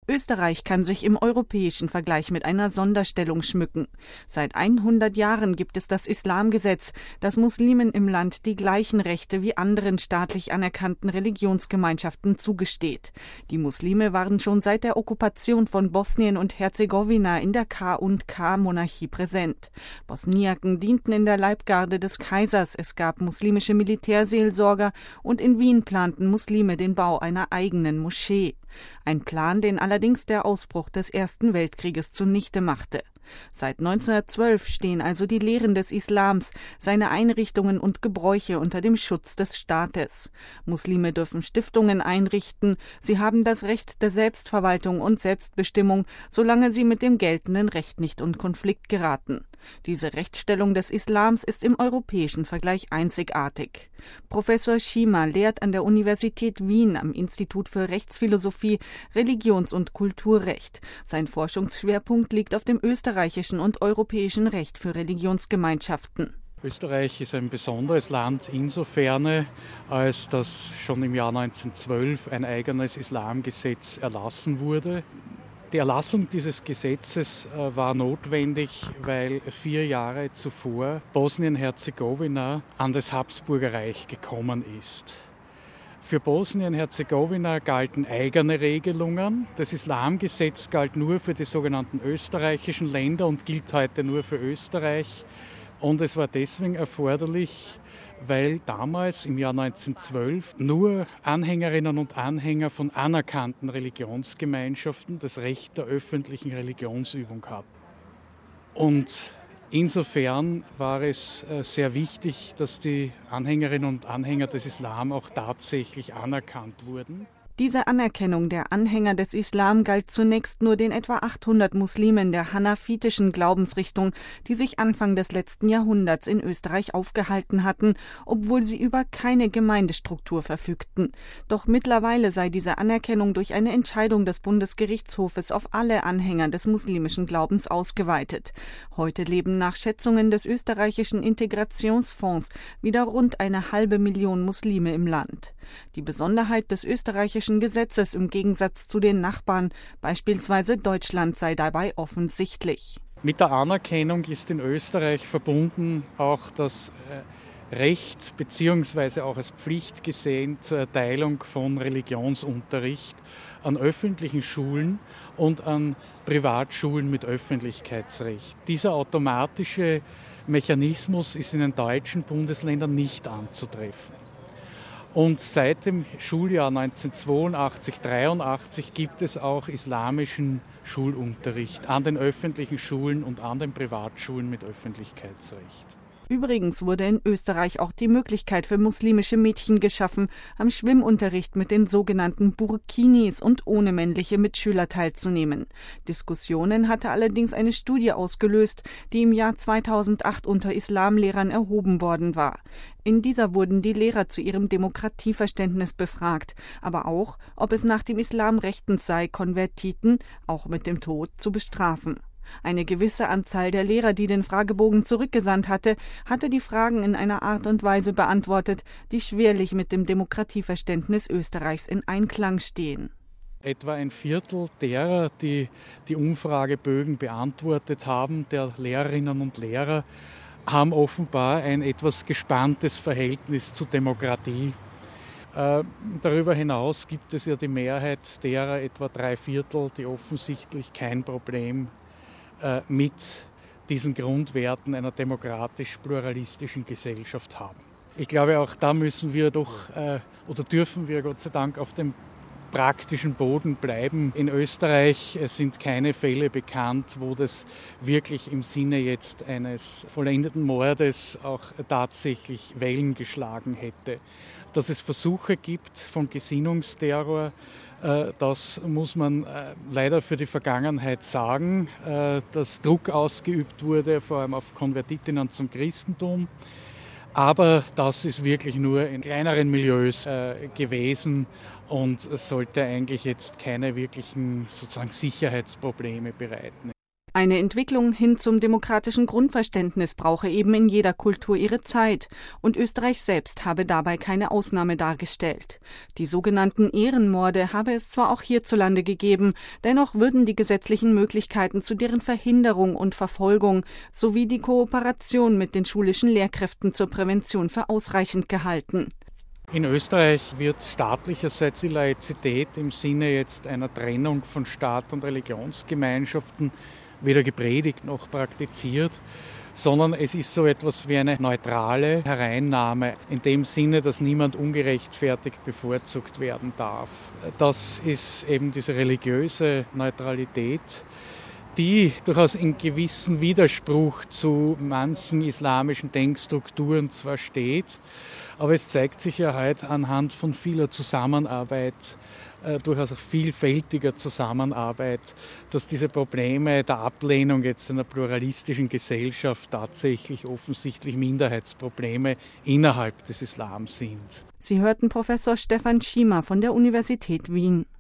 Österreich kann sich im europäischen Vergleich mit einer Sonderstellung schmücken. Seit 100 Jahren gibt es das Islamgesetz, das Muslimen im Land die gleichen Rechte wie anderen staatlich anerkannten Religionsgemeinschaften zugesteht. Die Muslime waren schon seit der Okkupation von Bosnien und Herzegowina in der K&K-Monarchie präsent. Bosniaken dienten in der Leibgarde des Kaisers, es gab muslimische Militärseelsorger und in Wien planten Muslime den Bau einer eigenen Moschee. Ein Plan, den allerdings der Ausbruch des Ersten Weltkrieges zunichte machte. Seit 1912 stehen also die Lehren des Islams, seine Einrichtungen und Gebräuche unter dem Schutz des Staates. Muslime dürfen Stiftungen einrichten, sie haben das Recht der Selbstverwaltung und Selbstbestimmung, solange sie mit dem geltenden Recht nicht in Konflikt geraten. Diese Rechtsstellung des Islams ist im europäischen Vergleich einzigartig. Professor Schima lehrt an der Universität Wien am Institut für Rechtsphilosophie, Religions- und Kulturrecht. Sein Forschungsschwerpunkt liegt auf dem österreichischen und europäischen Recht für Religionsgemeinschaften. Österreich ist ein besonderes Land insofern, als dass schon im Jahr 1912 ein eigenes Islamgesetz erlassen wurde. Die Erlassung dieses Gesetzes war notwendig, weil 4 Jahre zuvor Bosnien-Herzegowina an das Habsburgerreich gekommen ist. Für Bosnien-Herzegowina galten eigene Regelungen. Das Islamgesetz galt nur für die sogenannten österreichischen Länder und gilt heute nur für Österreich. Und es war deswegen erforderlich, weil damals im Jahr 1912 nur Anhängerinnen und Anhänger von anerkannten Religionsgemeinschaften das Recht der öffentlichen Religionsübung hatten. Und insofern war es sehr wichtig, dass die Anhängerinnen und Anhänger des Islam auch tatsächlich anerkannt wurden. Diese Anerkennung der Anhänger des Islam galt zunächst nur den etwa 800 Muslimen der hanafitischen Glaubensrichtung, die sich Anfang des letzten Jahrhunderts in Österreich aufgehalten hatten, obwohl sie über keine Gemeindestruktur verfügten. Doch mittlerweile sei diese Anerkennung durch eine Entscheidung des Bundesgerichtshofes auf alle Anhänger des muslimischen Glaubens ausgeweitet. Heute leben nach Schätzungen des österreichischen Integrationsfonds wieder rund 500.000 Muslime im Land. Die Besonderheit des österreichischen Gesetzes im Gegensatz zu den Nachbarn, beispielsweise Deutschland, sei dabei offensichtlich. Mit der Anerkennung ist in Österreich verbunden auch das Recht bzw. auch als Pflicht gesehen zur Erteilung von Religionsunterricht an öffentlichen Schulen und an Privatschulen mit Öffentlichkeitsrecht. Dieser automatische Mechanismus ist in den deutschen Bundesländern nicht anzutreffen. Und seit dem Schuljahr 1982/83 gibt es auch islamischen Schulunterricht an den öffentlichen Schulen und an den Privatschulen mit Öffentlichkeitsrecht. Übrigens wurde in Österreich auch die Möglichkeit für muslimische Mädchen geschaffen, am Schwimmunterricht mit den sogenannten Burkinis und ohne männliche Mitschüler teilzunehmen. Diskussionen hatte allerdings eine Studie ausgelöst, die im Jahr 2008 unter Islamlehrern erhoben worden war. In dieser wurden die Lehrer zu ihrem Demokratieverständnis befragt, aber auch, ob es nach dem Islam rechtens sei, Konvertiten, auch mit dem Tod, zu bestrafen. Eine gewisse Anzahl der Lehrer, die den Fragebogen zurückgesandt hatte die Fragen in einer Art und Weise beantwortet, die schwerlich mit dem Demokratieverständnis Österreichs in Einklang stehen. Etwa ein Viertel derer, die die Umfragebögen beantwortet haben, der Lehrerinnen und Lehrer, haben offenbar ein etwas gespanntes Verhältnis zur Demokratie. Darüber hinaus gibt es ja die Mehrheit derer, etwa 3/4, die offensichtlich kein Problem mit diesen Grundwerten einer demokratisch-pluralistischen Gesellschaft haben. Ich glaube, auch da müssen wir dürfen wir Gott sei Dank auf dem praktischen Boden bleiben. In Österreich sind keine Fälle bekannt, wo das wirklich im Sinne jetzt eines vollendeten Mordes auch tatsächlich Wellen geschlagen hätte. Dass es Versuche gibt von Gesinnungsterror, das muss man leider für die Vergangenheit sagen, dass Druck ausgeübt wurde, vor allem auf Konvertitinnen zum Christentum. Aber das ist wirklich nur in kleineren Milieus gewesen und sollte eigentlich jetzt keine wirklichen sozusagen Sicherheitsprobleme bereiten. Eine Entwicklung hin zum demokratischen Grundverständnis brauche eben in jeder Kultur ihre Zeit, und Österreich selbst habe dabei keine Ausnahme dargestellt. Die sogenannten Ehrenmorde habe es zwar auch hierzulande gegeben, dennoch würden die gesetzlichen Möglichkeiten zu deren Verhinderung und Verfolgung sowie die Kooperation mit den schulischen Lehrkräften zur Prävention für ausreichend gehalten. In Österreich wird staatlicherseits die Laizität im Sinne jetzt einer Trennung von Staat und Religionsgemeinschaften weder gepredigt noch praktiziert, sondern es ist so etwas wie eine neutrale Hereinnahme, in dem Sinne, dass niemand ungerechtfertigt bevorzugt werden darf. Das ist eben diese religiöse Neutralität, die durchaus in gewissem Widerspruch zu manchen islamischen Denkstrukturen zwar steht, aber es zeigt sich ja heute anhand von vieler Zusammenarbeit, durchaus auch vielfältiger Zusammenarbeit, dass diese Probleme der Ablehnung jetzt einer pluralistischen Gesellschaft tatsächlich offensichtlich Minderheitsprobleme innerhalb des Islams sind. Sie hörten Professor Stefan Schiemer von der Universität Wien.